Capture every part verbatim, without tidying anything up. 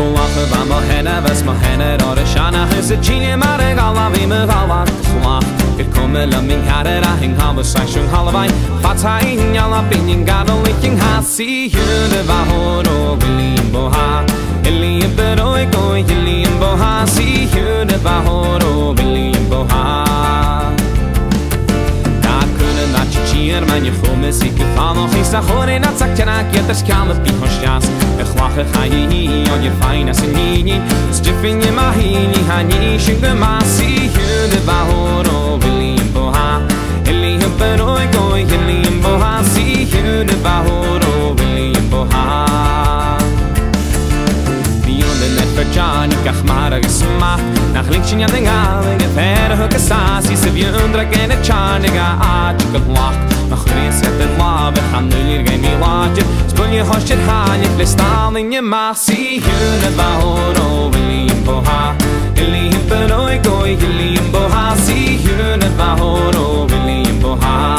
Lachen van Mohenne, was Mohenne or a Shana is a genie Maragala, Vimavala, Slach. Ik kom la min hare ra hing ha was sai shung halvai fatai nyala pinin gado licking ha see you the bahoro bilimbo ha elim peroi koi elimbo ha see you the bahoro bilimbo ha da kunnen na chier man je voor me ziek van nog is hore na zakna kieters kame pi hoshas ich lache ga je on je fine as ni stiffen je mahini hani shing the ma see you the bahoro bilimbo ha elim peroi koi elimbo ha see you the bahoro bilimbo ha de net verjan ik ach maar gesma nach linkshin ja den gale gefer ho gesasi se vi undra gene chaniga a ik lach nach reis het de lave gaan nu hier geen milage spul je hoshit ha je flestaan in je masi hune bahoro limbo ha elim peroi koi limbo ha si hune bahoro limbo ha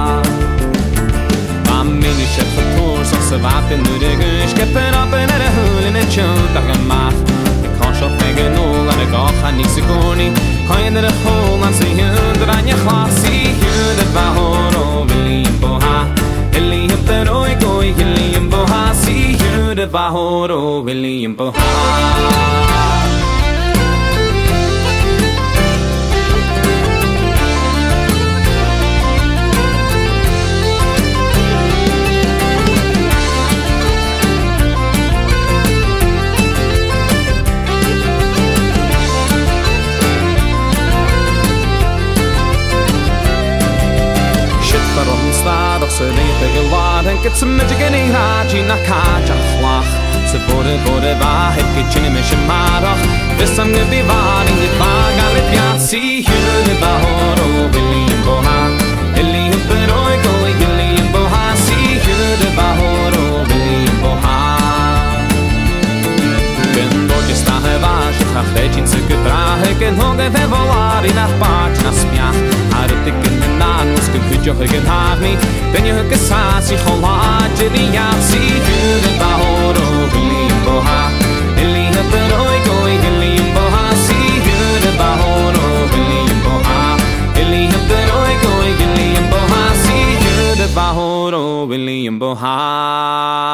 Mini chef tour so se vaat in de gush kepen op in de hul in de chunk dag gemacht ik kan zo tegen nul en ik ga niet secondi kan je de hol aan zien onder aan je glas zie je de bahoro limbo ha elim peroi koi limbo ha zie je de bahoro limbo ha Se weet ik laat en het met ik in haji na kaja flach se bode bode va het kitchen me shmarach bis am gebi var in dit vaga le piazzi hier de bahoro bilimbo ha elim peroi koi bilimbo ha si hier de bahoro bilimbo ha ben dort sta heva shach vechin se gebrahe ken hoge ve volar in nach part na smia artik in nan mus ken kujo gen harni ben je hukke saasi kholaje di yasi de bahoro bilimbo ha elim peroi koi bilimbo ha si de bahoro bilimbo ha elim peroi koi bilimbo ha si de bahoro bilimbo ha